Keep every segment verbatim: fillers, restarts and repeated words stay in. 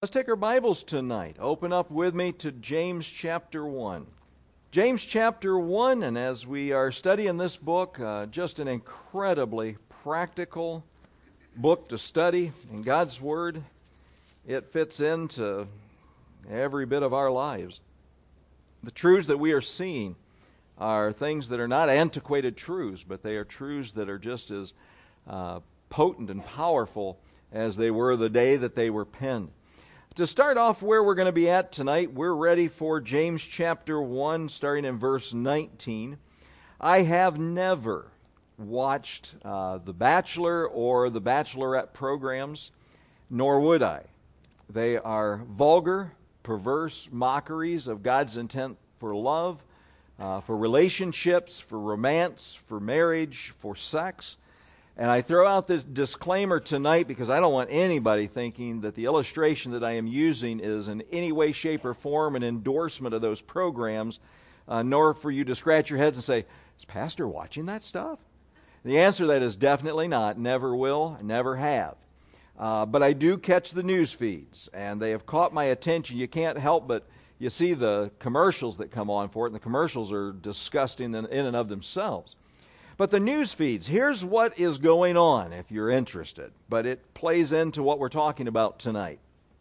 Let's take our Bibles tonight. Open up with me to James chapter one. James chapter one, and as we are studying this book, uh, just an incredibly practical book to study in God's Word. It fits into every bit of our lives. The truths that we are seeing are things that are not antiquated truths, but they are truths that are just as uh, potent and powerful as they were the day that they were penned. To start off where we're going to be at tonight, we're ready for James chapter one, starting in verse nineteen. I have never watched uh, The Bachelor or The Bachelorette programs, nor would I. They are vulgar, perverse mockeries of God's intent for love, uh, for relationships, for romance, for marriage, for sex. And I throw out this disclaimer tonight because I don't want anybody thinking that the illustration that I am using is in any way, shape, or form an endorsement of those programs, uh, nor for you to scratch your heads and say, is Pastor watching that stuff? The answer to that is definitely not, never will, never have. Uh, but I do catch the news feeds, and they have caught my attention. You can't help but you see the commercials that come on for it, and the commercials are disgusting in and of themselves. But the news feeds, here's what is going on if you're interested, but it plays into what we're talking about tonight.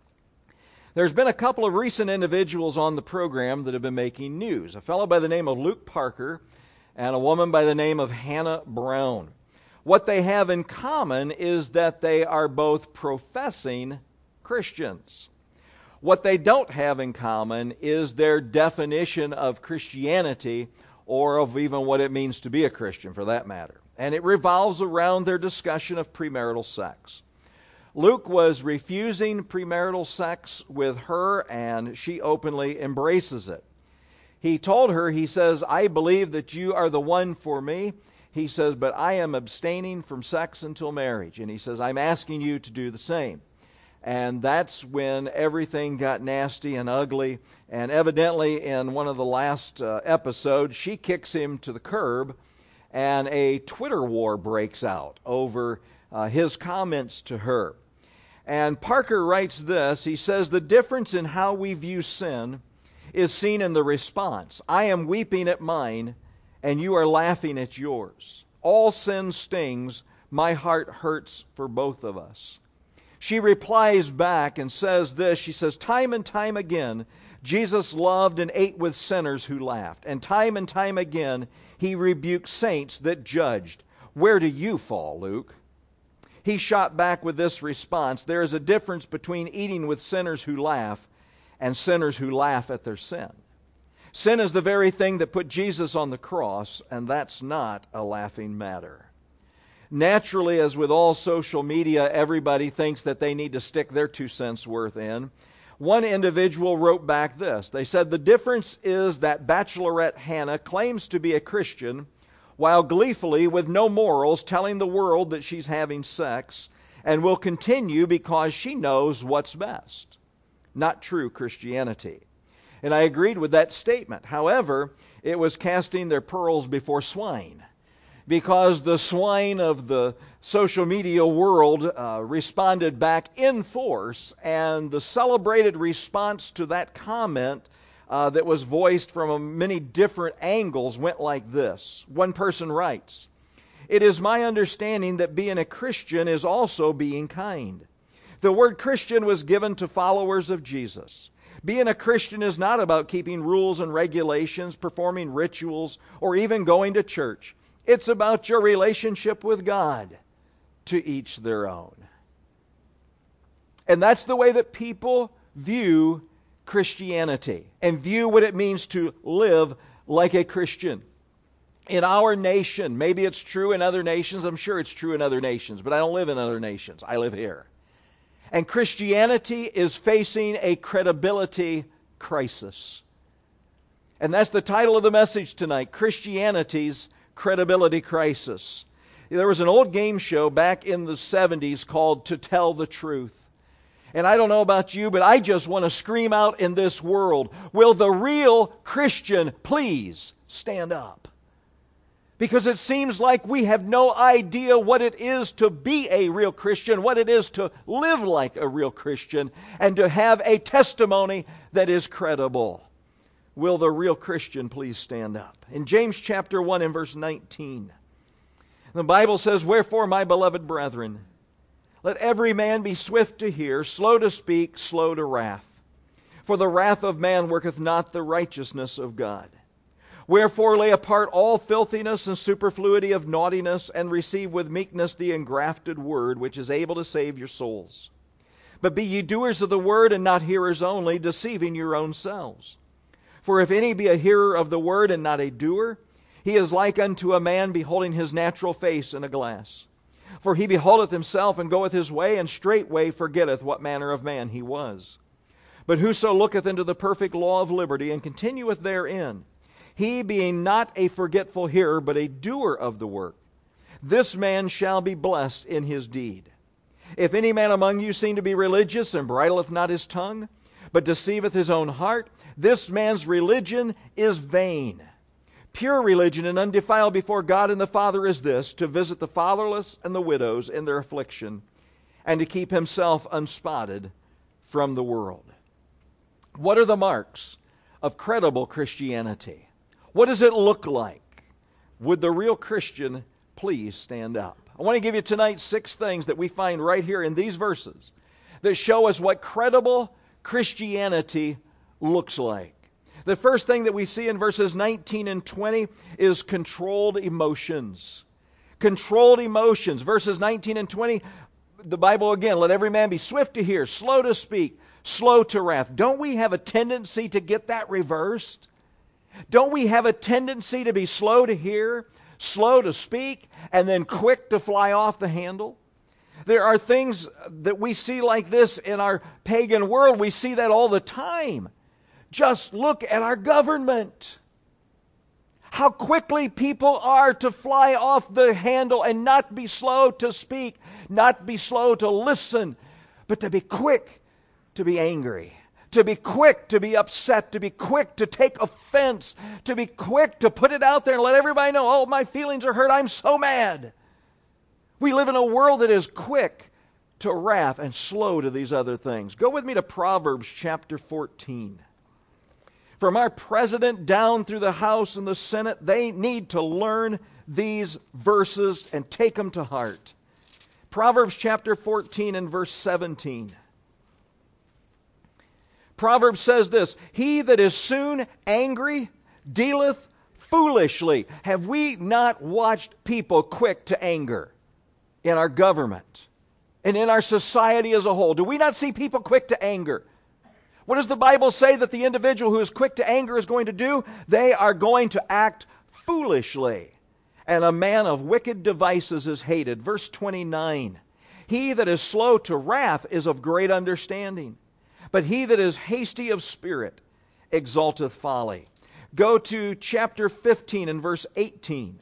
There's been a couple of recent individuals on the program that have been making news. A fellow by the name of Luke Parker and a woman by the name of Hannah Brown. What they have in common is that they are both professing Christians. What they don't have in common is their definition of Christianity, or of even what it means to be a Christian, for that matter. And it revolves around their discussion of premarital sex. Luke was refusing premarital sex with her, and she openly embraces it. He told her, he says, I believe that you are the one for me. He says, but I am abstaining from sex until marriage. And he says, I'm asking you to do the same. And that's when everything got nasty and ugly. And evidently, in one of the last uh, episodes, she kicks him to the curb, and a Twitter war breaks out over uh, his comments to her. And Parker writes this. He says, the difference in how we view sin is seen in the response. I am weeping at mine, and you are laughing at yours. All sin stings. My heart hurts for both of us. She replies back and says this. She says, time and time again, Jesus loved and ate with sinners who laughed. And time and time again, he rebuked saints that judged. Where do you fall, Luke? He shot back with this response. There is a difference between eating with sinners who laugh and sinners who laugh at their sin. Sin is the very thing that put Jesus on the cross, and that's not a laughing matter. Naturally, as with all social media, everybody thinks that they need to stick their two cents worth in. One individual wrote back this. They said, the difference is that Bachelorette Hannah claims to be a Christian while gleefully, with no morals, telling the world that she's having sex and will continue because she knows what's best. Not true Christianity. And I agreed with that statement. However, it was casting their pearls before swine, because the swine of the social media world uh, responded back in force, and the celebrated response to that comment uh, that was voiced from many different angles went like this. One person writes, it is my understanding that being a Christian is also being kind. The word Christian was given to followers of Jesus. Being a Christian is not about keeping rules and regulations, performing rituals, or even going to church. It's about your relationship with God. To each their own. And that's the way that people view Christianity and view what it means to live like a Christian. In our nation, maybe it's true in other nations, I'm sure it's true in other nations, but I don't live in other nations. I live here. And Christianity is facing a credibility crisis. And that's the title of the message tonight, Christianity's Credibility Crisis. There was an old game show back in the seventies called To Tell the Truth. And I don't know about you, but I just want to scream out in this world, will the real Christian please stand up? Because it seems like we have no idea what it is to be a real Christian, what it is to live like a real Christian, and to have a testimony that is credible. Will the real Christian please stand up? In James chapter one and verse nineteen, the Bible says, "Wherefore, my beloved brethren, let every man be swift to hear, slow to speak, slow to wrath. For the wrath of man worketh not the righteousness of God. Wherefore lay apart all filthiness and superfluity of naughtiness, and receive with meekness the engrafted word, which is able to save your souls. But be ye doers of the word, and not hearers only, deceiving your own selves. For if any be a hearer of the word, and not a doer, he is like unto a man beholding his natural face in a glass. For he beholdeth himself, and goeth his way, and straightway forgetteth what manner of man he was. But whoso looketh into the perfect law of liberty, and continueth therein, he being not a forgetful hearer, but a doer of the work, this man shall be blessed in his deed. If any man among you seem to be religious, and bridleth not his tongue, but deceiveth his own heart, this man's religion is vain. Pure religion and undefiled before God and the Father is this, to visit the fatherless and the widows in their affliction, and to keep himself unspotted from the world." What are the marks of credible Christianity? What does it look like? Would the real Christian please stand up? I want to give you tonight six things that we find right here in these verses that show us what credible Christianity looks like. The first thing that we see in verses nineteen and twenty is controlled emotions. Controlled emotions. Verses nineteen and twenty, the Bible again, let every man be swift to hear, slow to speak, slow to wrath. Don't we have a tendency to get that reversed? Don't we have a tendency to be slow to hear, slow to speak, and then quick to fly off the handle? There are things that we see like this in our pagan world. We see that all the time. Just look at our government. How quickly people are to fly off the handle and not be slow to speak, not be slow to listen, but to be quick to be angry, to be quick to be upset, to be quick to take offense, to be quick to put it out there and let everybody know, oh, my feelings are hurt, I'm so mad. We live in a world that is quick to wrath and slow to these other things. Go with me to Proverbs chapter fourteen. From our president down through the House and the Senate, they need to learn these verses and take them to heart. Proverbs chapter fourteen and verse seventeen. Proverbs says this, "He that is soon angry dealeth foolishly." Have we not watched people quick to anger in our government and in our society as a whole? Do we not see people quick to anger? What does the Bible say that the individual who is quick to anger is going to do? They are going to act foolishly. And a man of wicked devices is hated. Verse twenty-nine, "He that is slow to wrath is of great understanding, but he that is hasty of spirit exalteth folly." Go to chapter fifteen and verse eighteen.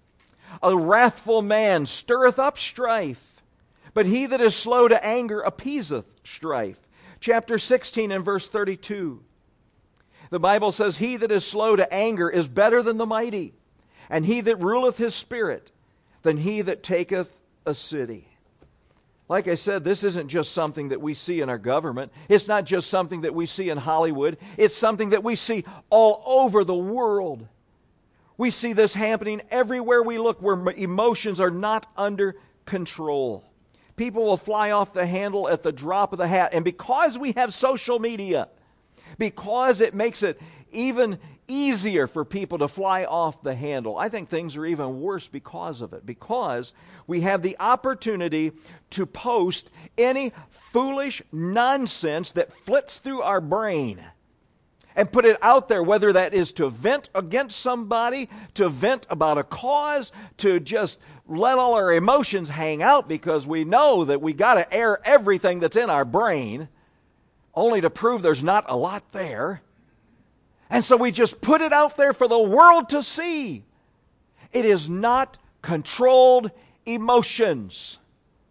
"A wrathful man stirreth up strife, but he that is slow to anger appeaseth strife." Chapter sixteen and verse thirty-two. The Bible says, "He that is slow to anger is better than the mighty, and he that ruleth his spirit than he that taketh a city." Like I said, this isn't just something that we see in our government. It's not just something that we see in Hollywood. It's something that we see all over the world. We see this happening everywhere we look, where emotions are not under control. People will fly off the handle at the drop of the hat. And because we have social media, because it makes it even easier for people to fly off the handle, I think things are even worse because of it. Because we have the opportunity to post any foolish nonsense that flits through our brain and put it out there, whether that is to vent against somebody, to vent about a cause, to just let all our emotions hang out, because we know that we got to air everything that's in our brain, only to prove there's not a lot there. And so we just put it out there for the world to see. It is not controlled emotions.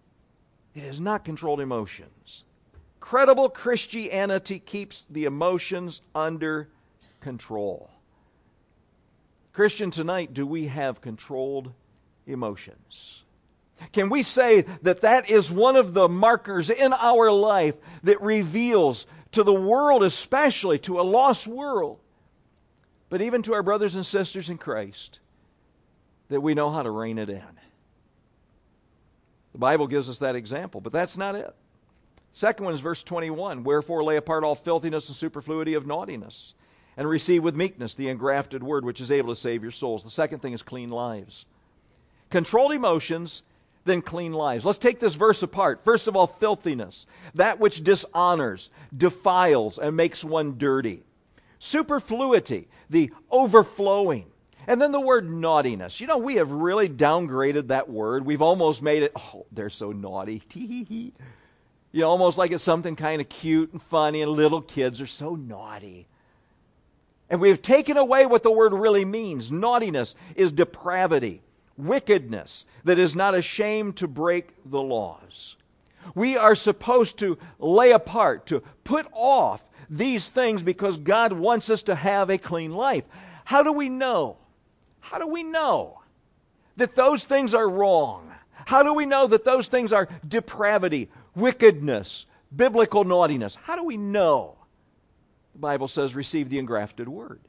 It is not controlled emotions. Credible Christianity keeps the emotions under control. Christian, tonight, do we have controlled emotions? Can we say that that is one of the markers in our life that reveals to the world, especially to a lost world, but even to our brothers and sisters in Christ, that we know how to rein it in? The Bible gives us that example, but that's not it. Second one is verse twenty-one. Wherefore lay apart all filthiness and superfluity of naughtiness, and receive with meekness the engrafted word which is able to save your souls. The second thing is clean lives. Controlled emotions, then clean lives. Let's take this verse apart. First of all, filthiness, that which dishonors, defiles, and makes one dirty. Superfluity, the overflowing. And then the word naughtiness. You know, we have really downgraded that word. We've almost made it, oh, they're so naughty. You know, almost like it's something kind of cute and funny, and little kids are so naughty. And we've taken away what the word really means. Naughtiness is depravity, wickedness that is not ashamed to break the laws. We are supposed to lay apart, to put off these things because God wants us to have a clean life. How do we know? How do we know that those things are wrong? How do we know that those things are depravity, wickedness, biblical naughtiness? How do we know? The Bible says, receive the engrafted word.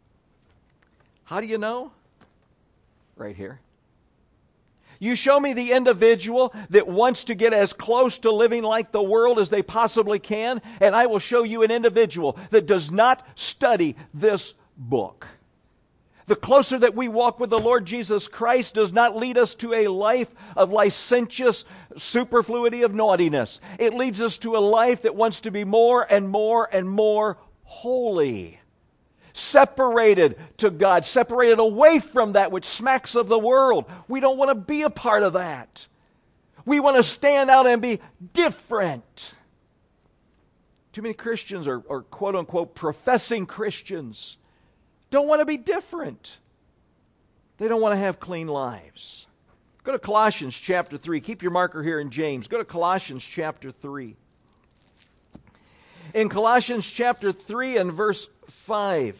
How do you know? Right here. You show me the individual that wants to get as close to living like the world as they possibly can, and I will show you an individual that does not study this book. The closer that we walk with the Lord Jesus Christ does not lead us to a life of licentious superfluity of naughtiness. It leads us to a life that wants to be more and more and more holy. Separated to God, separated away from that which smacks of the world. We don't want to be a part of that. We want to stand out and be different. Too many Christians are, are quote-unquote professing Christians. Don't want to be different. They don't want to have clean lives. Go to Colossians chapter three. Keep your marker here in James. Go to Colossians chapter three. In Colossians chapter three and verse five.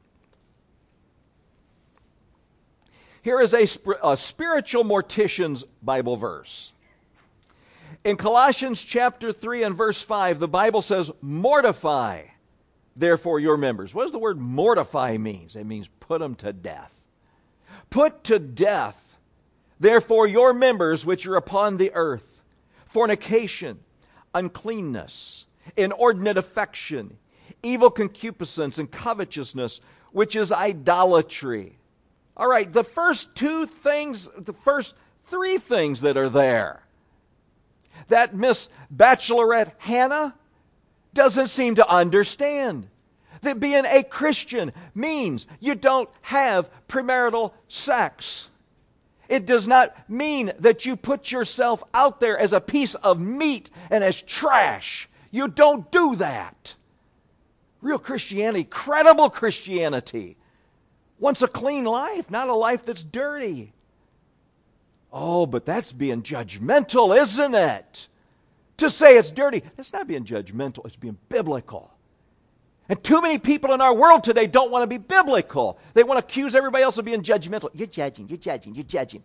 Here is a, a spiritual mortician's Bible verse. In Colossians chapter three and verse five, the Bible says, mortify, therefore, your members. What does the word mortify mean? It means put them to death. Put to death, therefore, your members which are upon the earth, fornication, uncleanness, inordinate affection, evil concupiscence, and covetousness, which is idolatry. All right, the first two things, the first three things that are there, that Miss Bachelorette Hannah doesn't seem to understand. That being a Christian means you don't have premarital sex. It does not mean that you put yourself out there as a piece of meat and as trash. You don't do that. Real Christianity, credible Christianity, wants a clean life, not a life that's dirty. Oh, but that's being judgmental, isn't it? To say it's dirty, that's not being judgmental, it's being biblical. And too many people in our world today don't want to be biblical. They want to accuse everybody else of being judgmental. You're judging, you're judging, you're judging.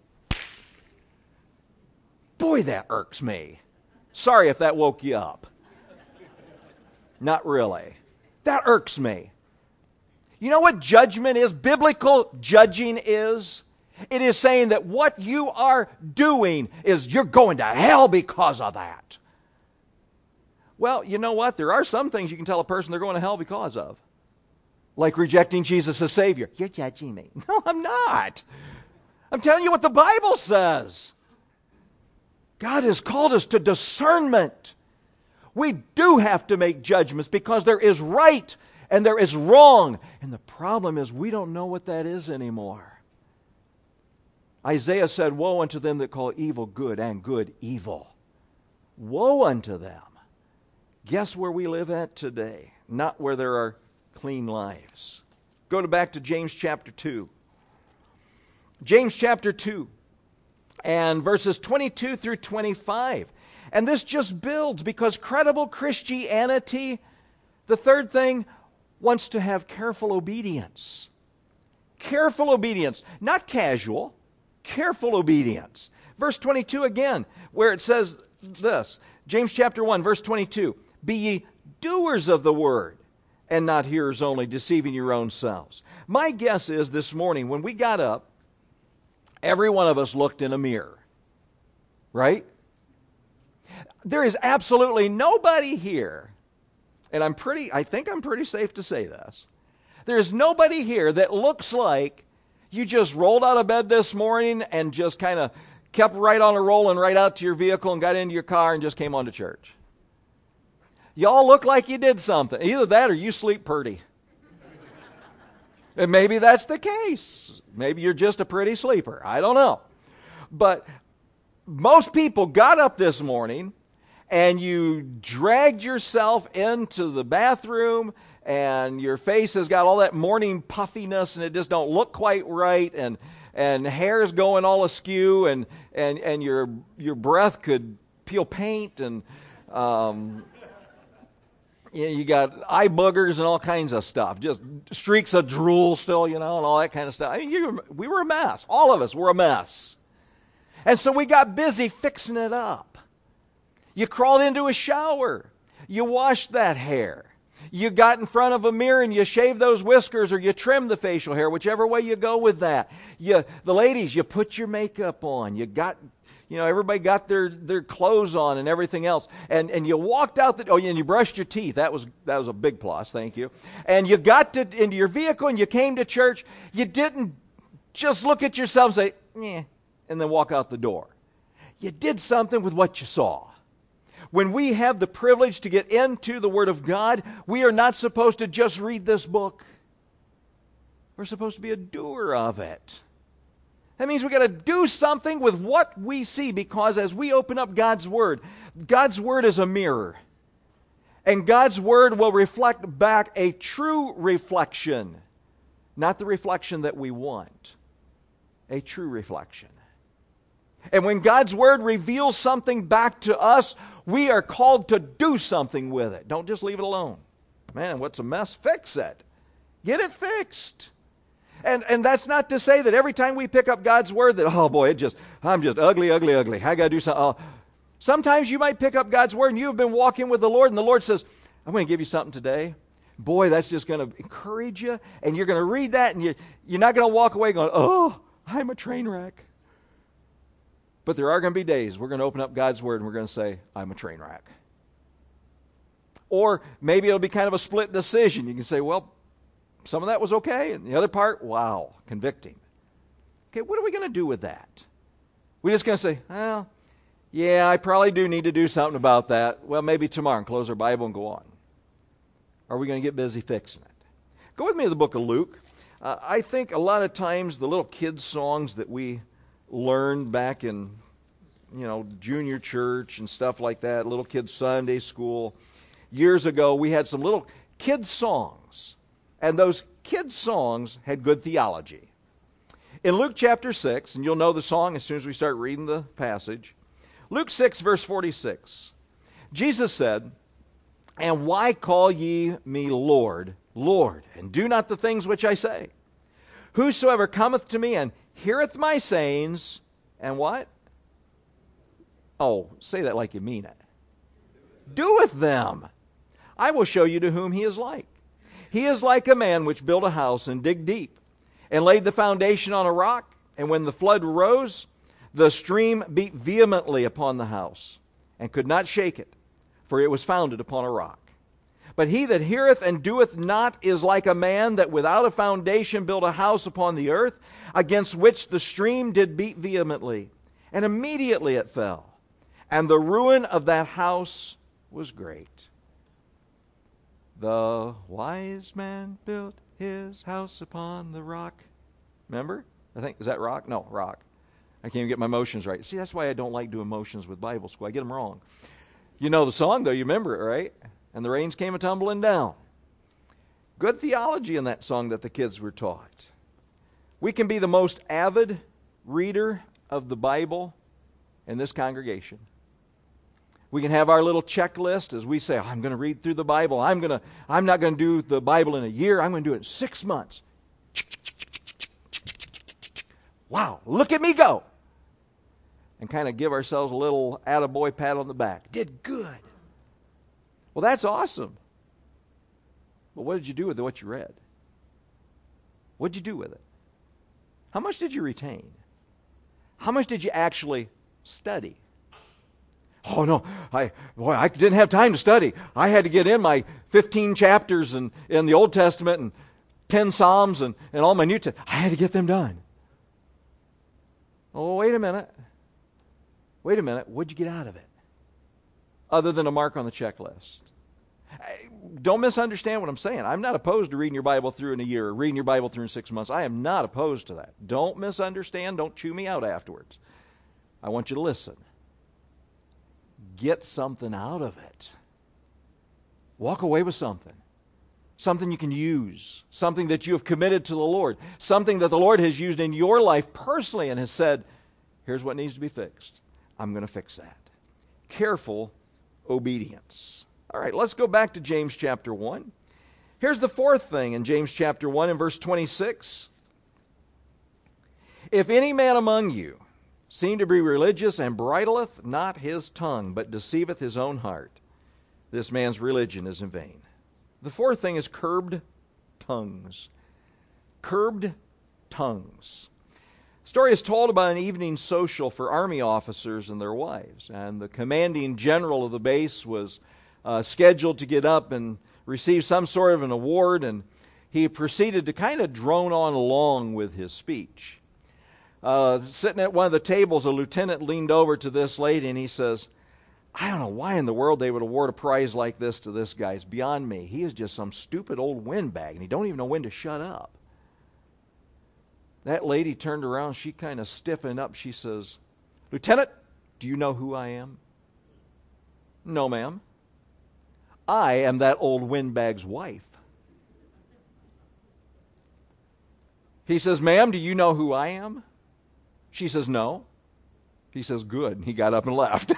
Boy, that irks me. Sorry if that woke you up. Not really. That irks me. You know what judgment is? Biblical judging is? It is saying that what you are doing is you're going to hell because of that. Well, you know what? There are some things you can tell a person they're going to hell because of. Like rejecting Jesus as Savior. You're judging me. No, I'm not. I'm telling you what the Bible says. God has called us to discernment. We do have to make judgments because there is right and there is wrong. And the problem is we don't know what that is anymore. Isaiah said, woe unto them that call evil good and good evil. Woe unto them. Guess where we live at today? Not where there are clean lives. Go to back to James chapter two. James chapter two and verses twenty-two through twenty-five. And this just builds because credible Christianity, the third thing, wants to have careful obedience. Careful obedience, not casual, careful obedience. Verse twenty-two again, where it says this, James chapter one, verse twenty-two, be ye doers of the word, and not hearers only, deceiving your own selves. My guess is this morning when we got up, every one of us looked in a mirror, right? There is absolutely nobody here, and I'm pretty, I think I'm pretty safe to say this, there's nobody here that looks like you just rolled out of bed this morning and just kind of kept right on a roll and right out to your vehicle and got into your car and just came on to church. Y'all look like you did something. Either that or you sleep pretty. And maybe that's the case. Maybe you're just a pretty sleeper. I don't know. But most people got up this morning and you dragged yourself into the bathroom and your face has got all that morning puffiness and it just don't look quite right, and and hair's going all askew, and and and your your breath could peel paint, and um, you know, you got eye boogers and all kinds of stuff, just streaks of drool still, you know, and all that kind of stuff. I mean, you, we were a mess. All of us were a mess, and so we got busy fixing it up. You crawled into a shower. You washed that hair. You got in front of a mirror and you shaved those whiskers, or you trimmed the facial hair, whichever way you go with that. You, the ladies, you put your makeup on. You got, you know, everybody got their, their clothes on and everything else. And, and you walked out the, oh, and you brushed your teeth. That was, that was a big plus, thank you. And you got to, into your vehicle and you came to church. You didn't just look at yourself and say, "Nyeh," and then walk out the door. You did something with what you saw. When we have the privilege to get into the Word of God, we are not supposed to just read this book. We're supposed to be a doer of it. That means we've got to do something with what we see, because as we open up God's Word, God's Word is a mirror. And God's Word will reflect back a true reflection, not the reflection that we want, a true reflection. And when God's Word reveals something back to us, we are called to do something with it. Don't just leave it alone. Man, what's a mess? Fix it. Get it fixed. And and that's not to say that every time we pick up God's Word that, oh boy, it just, I'm just ugly, ugly, ugly. I got to do something. Oh. Sometimes you might pick up God's Word and you have been walking with the Lord and the Lord says, I'm going to give you something today. Boy, that's just going to encourage you. And you're going to read that and you're, you're not going to walk away going, oh, I'm a train wreck. But there are going to be days we're going to open up God's Word and we're going to say, I'm a train wreck. Or maybe it'll be kind of a split decision. You can say, well, some of that was okay, and the other part, wow, convicting. Okay, what are we going to do with that? We're just going to say, well, yeah, I probably do need to do something about that. Well, maybe tomorrow, and close our Bible and go on. Or are we going to get busy fixing it? Go with me to the book of Luke. Uh, I think a lot of times the little kids' songs that we learned back in, you know, junior church and stuff like that, little kids' Sunday school. Years ago, we had some little kids' songs, and those kids' songs had good theology. In Luke chapter six, and you'll know the song as soon as we start reading the passage, Luke six, verse forty-six, Jesus said, and why call ye me Lord, Lord, and do not the things which I say? Whosoever cometh to me and heareth my sayings, and what? Oh, say that like you mean it. Doeth them. I will show you to whom he is like. He is like a man which built a house and digged deep, and laid the foundation on a rock, and when the flood rose, the stream beat vehemently upon the house, and could not shake it, for it was founded upon a rock. But he that heareth and doeth not is like a man that without a foundation built a house upon the earth, against which the stream did beat vehemently, and immediately it fell. And the ruin of that house was great. The wise man built his house upon the rock. Remember? I think, is that rock? No, rock. I can't even get my motions right. See, that's why I don't like doing motions with Bible school. I get them wrong. You know the song, though. You remember it, right? And the rains came a-tumbling down. Good theology in that song that the kids were taught. We can be the most avid reader of the Bible in this congregation. We can have our little checklist as we say, oh, I'm going to read through the Bible. I'm going to, I'm not going to do the Bible in a year. I'm going to do it in six months. Wow, look at me go. And kind of give ourselves a little attaboy pat on the back. Did good. Well, that's awesome. But what did you do with what you read? What did you do with it? How much did you retain? How much did you actually study? Oh, no, I boy, I didn't have time to study. I had to get in my fifteen chapters in, in the Old Testament and ten Psalms and, and all my New Testament. I had to get them done. Oh, wait a minute. Wait a minute. What'd you get out of it? Other than a mark on the checklist. Don't misunderstand what I'm saying. I'm not opposed to reading your Bible through in a year or reading your Bible through in six months. I am not opposed to that. Don't misunderstand. Don't chew me out afterwards. I want you to listen. Get something out of it. Walk away with something. Something you can use. Something that you have committed to the Lord. Something that the Lord has used in your life personally and has said, here's what needs to be fixed. I'm going to fix that. Careful obedience. All right, let's go back to James chapter one. Here's the fourth thing in James chapter one in verse twenty-six. If any man among you seem to be religious and bridleth not his tongue, but deceiveth his own heart, this man's religion is in vain. The fourth thing is curbed tongues. Curbed tongues. The story is told about an evening social for Army officers and their wives. And the commanding general of the base was uh, scheduled to get up and receive some sort of an award, and he proceeded to kind of drone on along with his speech. Uh, sitting at one of the tables, a lieutenant leaned over to this lady and he says, I don't know why in the world they would award a prize like this to this guy. It's beyond me. He is just some stupid old windbag, and he don't even know when to shut up. That lady turned around, she kind of stiffened up. She says, Lieutenant, do you know who I am? No, ma'am. I am that old windbag's wife. He says, ma'am, do you know who I am? She says, no. He says, good. He got up and left.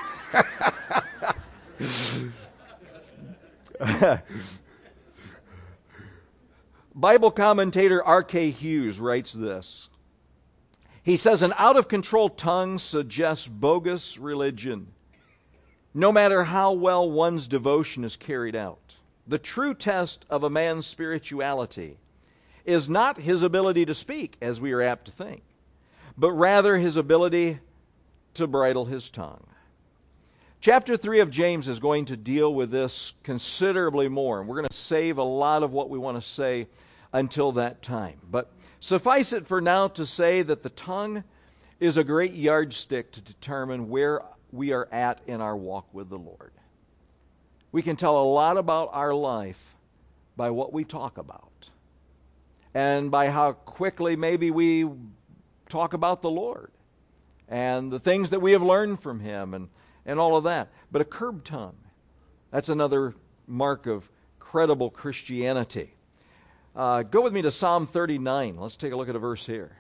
Bible commentator R K Hughes writes this. He says, an out-of-control tongue suggests bogus religion, no matter how well one's devotion is carried out. The true test of a man's spirituality is not his ability to speak, as we are apt to think, but rather his ability to bridle his tongue. Chapter three of James is going to deal with this considerably more, and we're going to save a lot of what we want to say until that time. But suffice it for now to say that the tongue is a great yardstick to determine where we are at in our walk with the Lord. We can tell a lot about our life by what we talk about, and by how quickly maybe we talk about the Lord and the things that we have learned from Him and, and all of that. But a curbed tongue, that's another mark of credible Christianity. Uh, go with me to Psalm thirty-nine. Let's take a look at a verse here.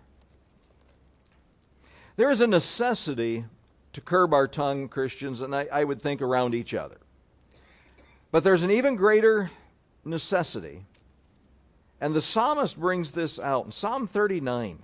There is a necessity to curb our tongue, Christians, and I, I would think around each other. But there's an even greater necessity, and the psalmist brings this out in Psalm thirty-nine.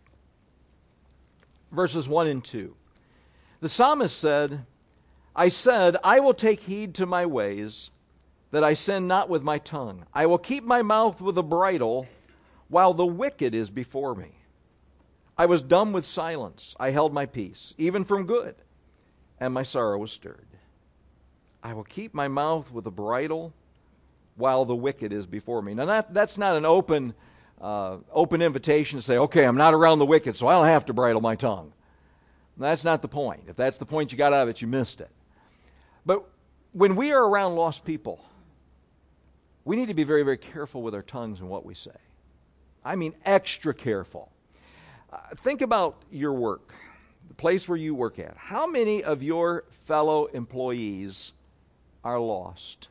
Verses one and two. The psalmist said, I said, I will take heed to my ways, that I sin not with my tongue. I will keep my mouth with a bridle, while the wicked is before me. I was dumb with silence. I held my peace, even from good, and my sorrow was stirred. I will keep my mouth with a bridle, while the wicked is before me. Now, that, that's not an open Uh, open invitation to say, okay, I'm not around the wicked, so I don't have to bridle my tongue. That's not the point. If that's the point you got out of it, you missed it. But when we are around lost people, we need to be very, very careful with our tongues and what we say. I mean, extra careful. Uh, think about your work, the place where you work at. How many of your fellow employees are lost?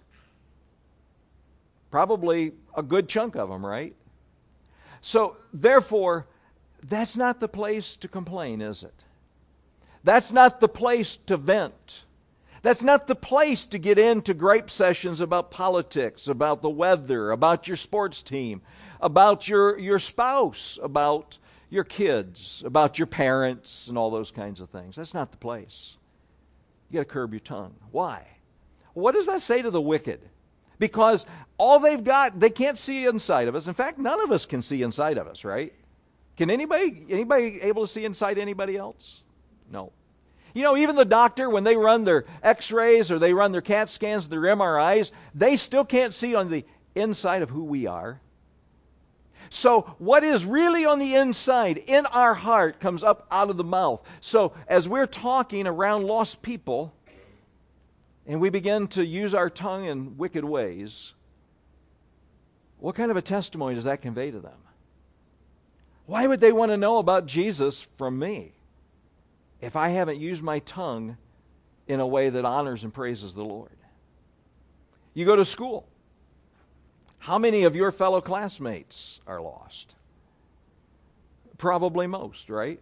Probably a good chunk of them, right? So, therefore, that's not the place to complain, is it? That's not the place to vent. That's not the place to get into gripe sessions about politics, about the weather, about your sports team, about your, your spouse, about your kids, about your parents, and all those kinds of things. That's not the place. You got to curb your tongue. Why? What does that say to the wicked? Because all they've got, they can't see inside of us. In fact, none of us can see inside of us, right? Can anybody, anybody able to see inside anybody else? No. You know, even the doctor, when they run their x-rays or they run their CAT scans, their M R Is, they still can't see on the inside of who we are. So what is really on the inside, in our heart, comes up out of the mouth. So as we're talking around lost people, and we begin to use our tongue in wicked ways, what kind of a testimony does that convey to them? Why would they want to know about Jesus from me if I haven't used my tongue in a way that honors and praises the Lord? You go to school. How many of your fellow classmates are lost? Probably most, right?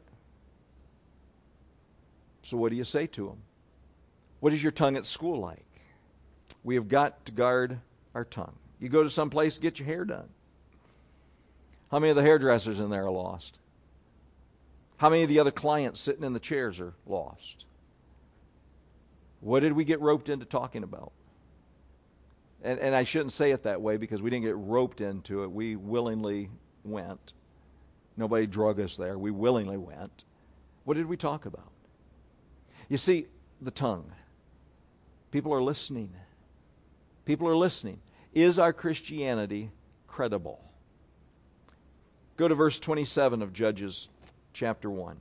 So what do you say to them? What is your tongue at school like? We have got to guard our tongue. You go to some place to get your hair done. How many of the hairdressers in there are lost? How many of the other clients sitting in the chairs are lost? What did we get roped into talking about? And, and I shouldn't say it that way because we didn't get roped into it. We willingly went. Nobody drug us there. We willingly went. What did we talk about? You see, the tongue. People are listening. People are listening. Is our Christianity credible? Go to verse twenty-seven of Judges chapter one.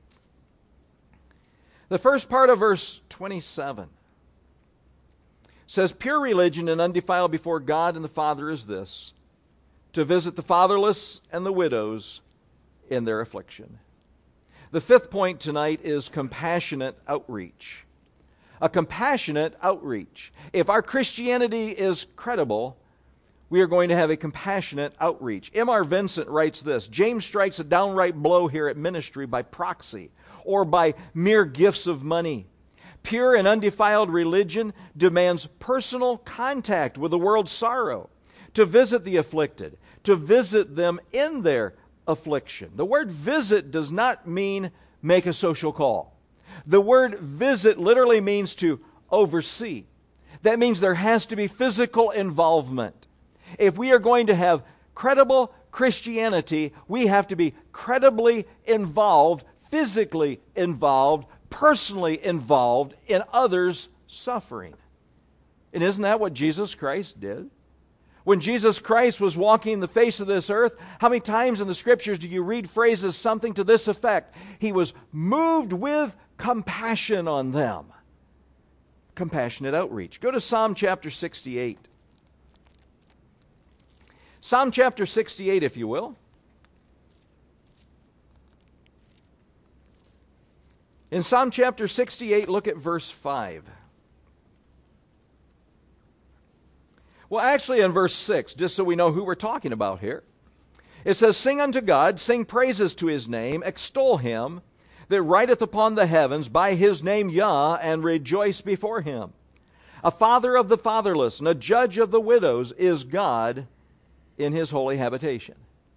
The first part of verse twenty-seven says, "Pure religion and undefiled before God and the Father is this, to visit the fatherless and the widows in their affliction." The fifth point tonight is compassionate outreach. A compassionate outreach. If our Christianity is credible, we are going to have a compassionate outreach. M R Vincent writes this: "James strikes a downright blow here at ministry by proxy or by mere gifts of money. Pure and undefiled religion demands personal contact with the world's sorrow, to visit the afflicted, to visit them in their affliction." The word visit does not mean make a social call. The word visit literally means to oversee. That means there has to be physical involvement. If we are going to have credible Christianity, we have to be credibly involved, physically involved, personally involved in others' suffering. And isn't that what Jesus Christ did? When Jesus Christ was walking the face of this earth, how many times in the Scriptures do you read phrases something to this effect? He was moved with compassion on them. Compassionate outreach. Go to Psalm chapter sixty-eight. Psalm chapter sixty-eight, if you will. In Psalm chapter sixty-eight, look at verse five. Well, actually in verse six, just so we know who we're talking about here. It says, "Sing unto God, sing praises to His name, extol Him that rideth upon the heavens, by His name Yah, and rejoice before Him. A father of the fatherless, and a judge of the widows is God in His holy habitation."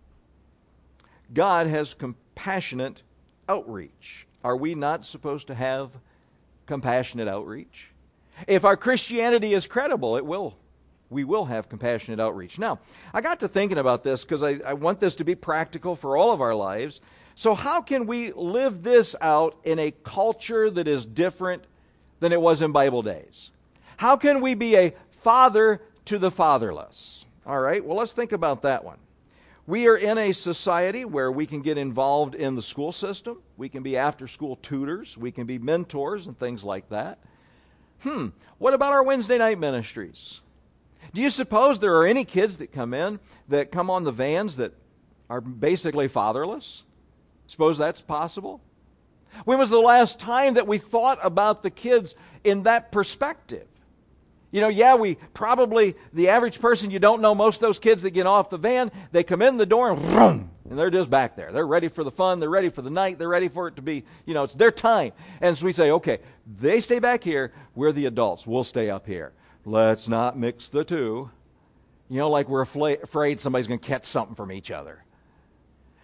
God has compassionate outreach. Are we not supposed to have compassionate outreach? If our Christianity is credible, it will. We will have compassionate outreach. Now, I got to thinking about this because I, I want this to be practical for all of our lives. So how can we live this out in a culture that is different than it was in Bible days? How can we be a father to the fatherless? All right, well, let's think about that one. We are in a society where we can get involved in the school system. We can be after-school tutors. We can be mentors and things like that. Hmm, what about our Wednesday night ministries? Do you suppose there are any kids that come in, that come on the vans that are basically fatherless? Suppose that's possible? When was the last time that we thought about the kids in that perspective? You know, yeah, we probably, the average person, you don't know, most of those kids that get off the van, they come in the door and vroom, and they're just back there. They're ready for the fun. They're ready for the night. They're ready for it to be, you know, it's their time. And so we say, okay, they stay back here. We're the adults. We'll stay up here. Let's not mix the two. You know, like we're afla- afraid somebody's going to catch something from each other.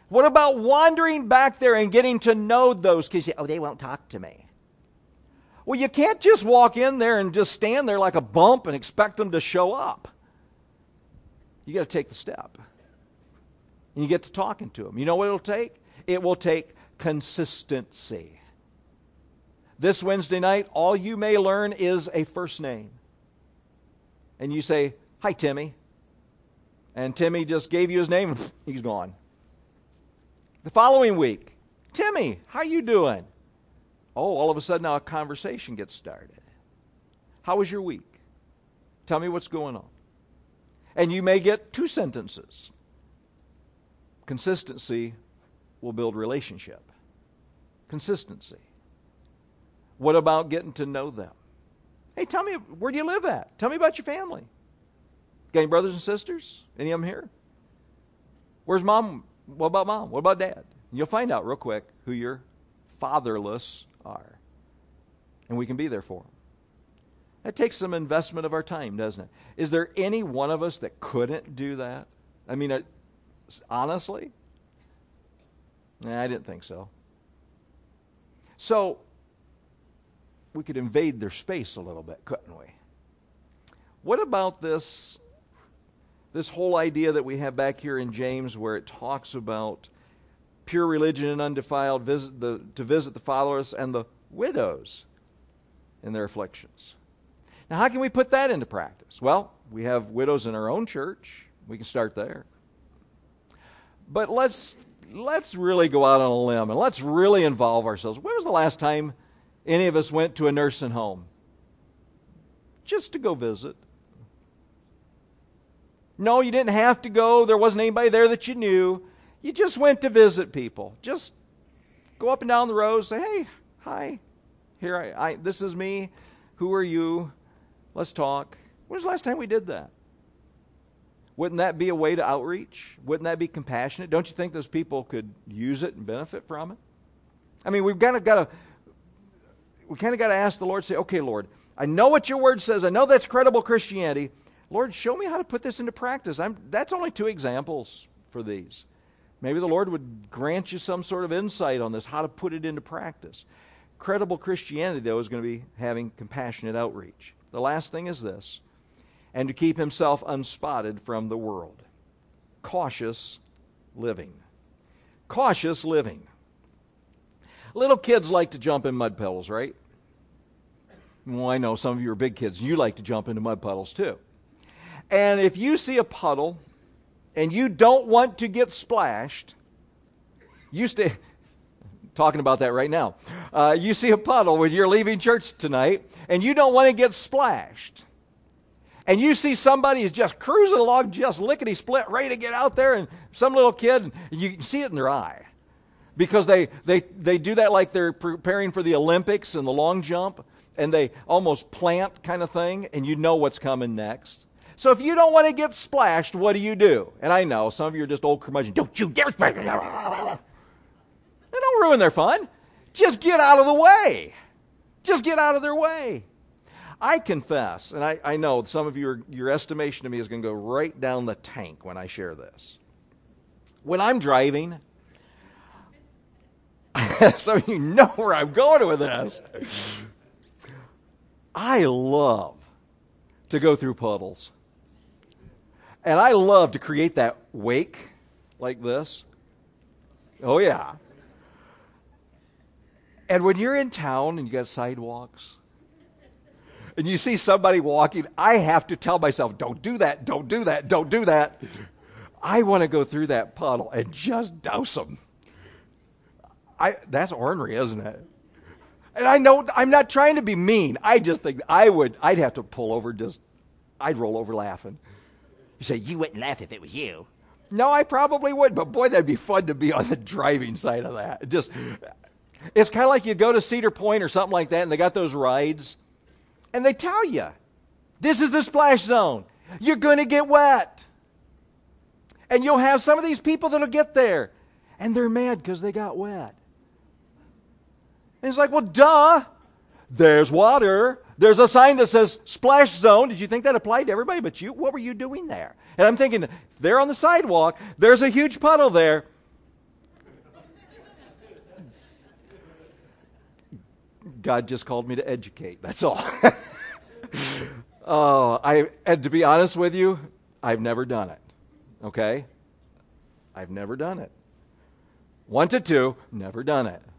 What about wandering back there and getting to know those kids? You say, oh, they won't talk to me. Well, you can't just walk in there and just stand there like a bump and expect them to show up. You got to take the step. And you get to talking to them. You know what it'll take? It will take consistency. This Wednesday night, all you may learn is a first name. And you say, hi, Timmy. And Timmy just gave you his name and he's gone. The following week, Timmy, how you doing? Oh, all of a sudden now a conversation gets started. How was your week? Tell me what's going on. And you may get two sentences. Consistency will build relationship. Consistency. What about getting to know them? Hey, tell me, where do you live at? Tell me about your family. Got any brothers and sisters? Any of them here? Where's mom? What about mom? What about dad? You'll find out real quick who your fatherless are. And we can be there for them. That takes some investment of our time, doesn't it? Is there any one of us that couldn't do that? I mean, uh, honestly? Nah, I didn't think so. So, we could invade their space a little bit, couldn't we? What about this, this whole idea that we have back here in James where it talks about pure religion and undefiled, visit the, to visit the fatherless and the widows in their afflictions? Now, how can we put that into practice? Well, we have widows in our own church. We can start there. But let's let's really go out on a limb and let's really involve ourselves. When was the last time any of us went to a nursing home? Just to go visit. No, you didn't have to go. There wasn't anybody there that you knew. You just went to visit people. Just go up and down the row, say, hey, hi, here I, I this is me. Who are you? Let's talk. When was the last time we did that? Wouldn't that be a way to outreach? Wouldn't that be compassionate? Don't you think those people could use it and benefit from it? I mean, we've kind of got to, we kind of got to ask the Lord, say, okay, Lord, I know what your word says. I know that's credible Christianity. Lord, show me how to put this into practice. I'm, that's only two examples for these. Maybe the Lord would grant you some sort of insight on this, how to put it into practice. Credible Christianity, though, is going to be having compassionate outreach. The last thing is this, and to keep himself unspotted from the world. Cautious living. Cautious living. Little kids like to jump in mud puddles, right? Well, I know some of you are big kids. You like to jump into mud puddles too. And if you see a puddle and you don't want to get splashed, you stay... Talking about that right now. Uh, you see a puddle when you're leaving church tonight, and you don't want to get splashed. And you see somebody who's just cruising along, just lickety-split, ready to get out there, and some little kid, and you can see it in their eye. Because they, they, they do that like they're preparing for the Olympics and the long jump, and they almost plant kind of thing, and you know what's coming next. So if you don't want to get splashed, what do you do? And I know, some of you are just old curmudgeons. Don't you dare splash! They don't ruin their fun. Just get out of the way. Just get out of their way. I confess, and I, I know some of your, your estimation of me is going to go right down the tank when I share this. When I'm driving, so you know where I'm going with this. I love to go through puddles. And I love to create that wake like this. Oh, yeah. And when you're in town and you got sidewalks and you see somebody walking, I have to tell myself, don't do that, don't do that, don't do that. I want to go through that puddle and just douse them. I, that's ornery, isn't it? And I know I'm not trying to be mean. I just think I would, I'd have to pull over just, I'd roll over laughing. You say, you wouldn't laugh if it was you. No, I probably would, but boy, that'd be fun to be on the driving side of that. Just... It's kind of like you go to Cedar Point or something like that, and they got those rides, and they tell you, this is the splash zone. You're going to get wet. And you'll have some of these people that'll get there, and they're mad because they got wet. And it's like, well, duh. There's water. There's a sign that says splash zone. Did you think that applied to everybody but you? What were you doing there? And I'm thinking, they're on the sidewalk. There's a huge puddle there. God just called me to educate. That's all. Oh, I and to be honest with you, I've never done it. Okay? I've never done it. One to two, never done it.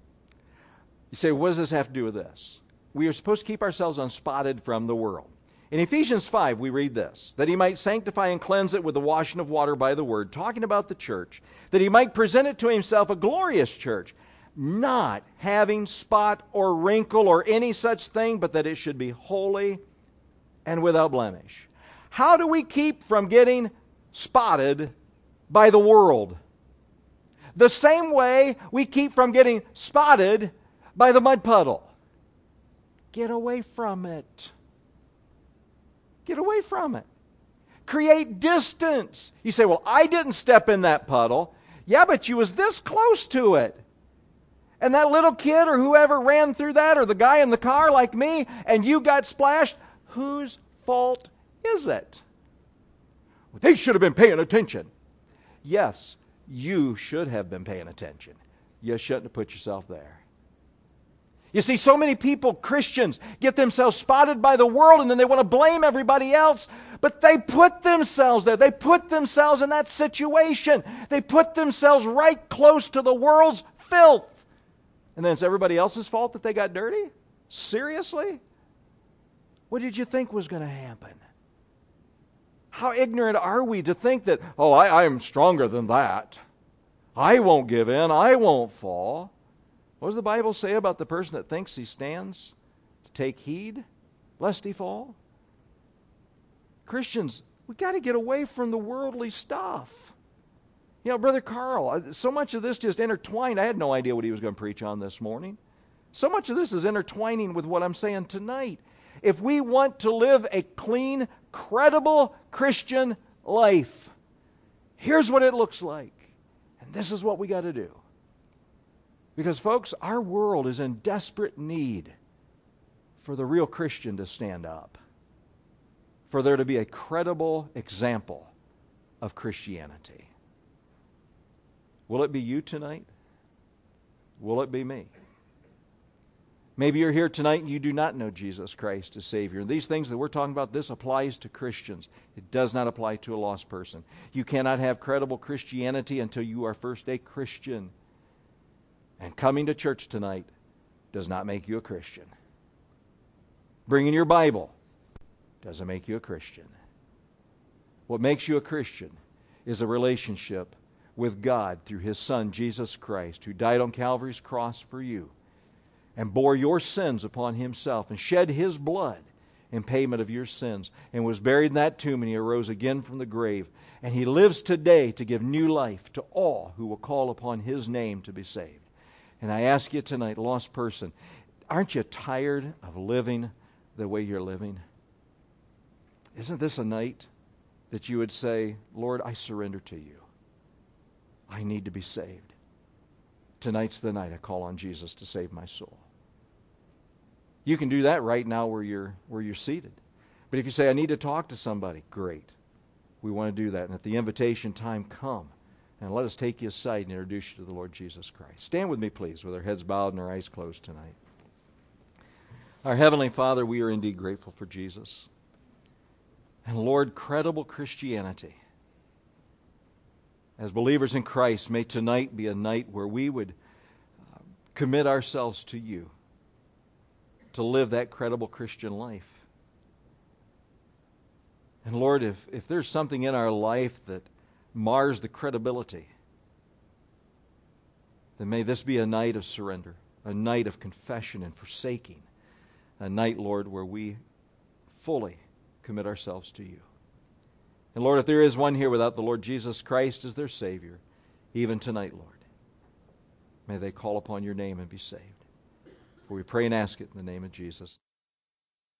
You say, what does this have to do with this? We are supposed to keep ourselves unspotted from the world. In Ephesians five, we read this, that he might sanctify and cleanse it with the washing of water by the word, talking about the church, that he might present it to himself a glorious church, not having spot or wrinkle or any such thing, but that it should be holy and without blemish. How do we keep from getting spotted by the world? The same way we keep from getting spotted by the mud puddle. Get away from it. Get away from it. Create distance. You say, well, I didn't step in that puddle. Yeah, but you was this close to it. And that little kid or whoever ran through that, or the guy in the car like me, and you got splashed, whose fault is it? Well, they should have been paying attention. Yes, you should have been paying attention. You shouldn't have put yourself there. You see, so many people, Christians, get themselves spotted by the world and then they want to blame everybody else. But they put themselves there. They put themselves in that situation. They put themselves right close to the world's filth. And then it's everybody else's fault that they got dirty? Seriously? What did you think was going to happen? How ignorant are we to think that, oh, I, I am stronger than that. I won't give in. I won't fall. What does the Bible say about the person that thinks he stands to take heed lest he fall? Christians, we've got to get away from the worldly stuff. You know, Brother Carl, so much of this just intertwined. I had no idea what he was going to preach on this morning. So much of this is intertwining with what I'm saying tonight. If we want to live a clean, credible Christian life, here's what it looks like. And this is what we got to do. Because, folks, our world is in desperate need for the real Christian to stand up, for there to be a credible example of Christianity. Will it be you tonight? Will it be me? Maybe you're here tonight and you do not know Jesus Christ as Savior. And these things that we're talking about, this applies to Christians. It does not apply to a lost person. You cannot have credible Christianity until you are first a Christian. And coming to church tonight does not make you a Christian. Bringing your Bible doesn't make you a Christian. What makes you a Christian is a relationship with God through His Son, Jesus Christ, who died on Calvary's cross for you and bore your sins upon Himself and shed His blood in payment of your sins and was buried in that tomb, and He arose again from the grave. And He lives today to give new life to all who will call upon His name to be saved. And I ask you tonight, lost person, aren't you tired of living the way you're living? Isn't this a night that you would say, Lord, I surrender to you. I need to be saved. Tonight's the night I call on Jesus to save my soul. You can do that right now where you're, where you're seated. But if you say, I need to talk to somebody, great. We want to do that. And at the invitation time, come. And let us take you aside and introduce you to the Lord Jesus Christ. Stand with me, please, with our heads bowed and our eyes closed tonight. Our Heavenly Father, we are indeed grateful for Jesus. And Lord, credible Christianity. As believers in Christ, may tonight be a night where we would uh, commit ourselves to you to live that credible Christian life. And Lord, if, if there's something in our life that mars the credibility, then may this be a night of surrender, a night of confession and forsaking, a night, Lord, where we fully commit ourselves to you. And Lord, if there is one here without the Lord Jesus Christ as their Savior, even tonight, Lord, may they call upon your name and be saved. For we pray and ask it in the name of Jesus.